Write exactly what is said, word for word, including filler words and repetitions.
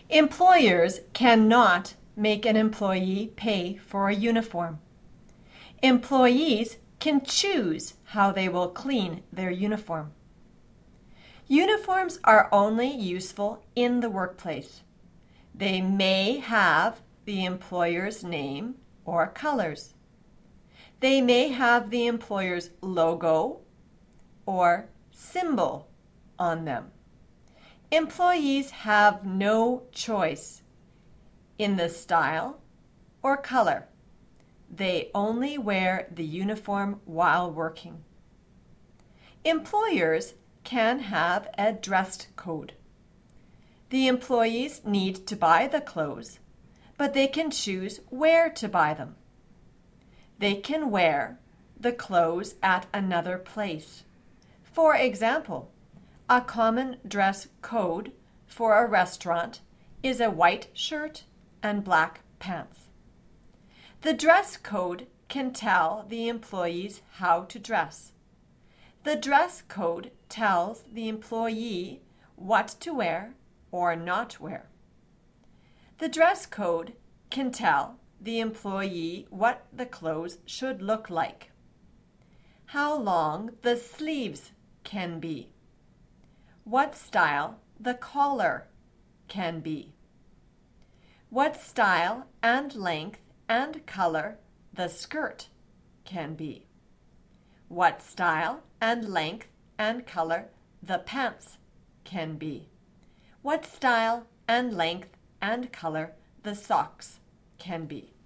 Employers cannot make an employee pay for a uniform. Employees can choose how they will clean their uniform. Uniforms are only useful in the workplace. They may have the employer's name or colors. They may have the employer's logo or symbol on them. Employees have no choice in the style or color. They only wear the uniform while working. Employers can have a dress code. The employees need to buy the clothes, but they can choose where to buy them. They can wear the clothes at another place. For example, a common dress code for a restaurant is a white shirt and black pants. The dress code can tell the employees how to dress. The dress code tells the employee what to wear or not wear. The dress code can tell the employee what the clothes should look like, how long the sleeves can be, what style the collar can be, what style and length and color the skirt can be, what style and length and color the pants can be, what style and length and color the socks can be.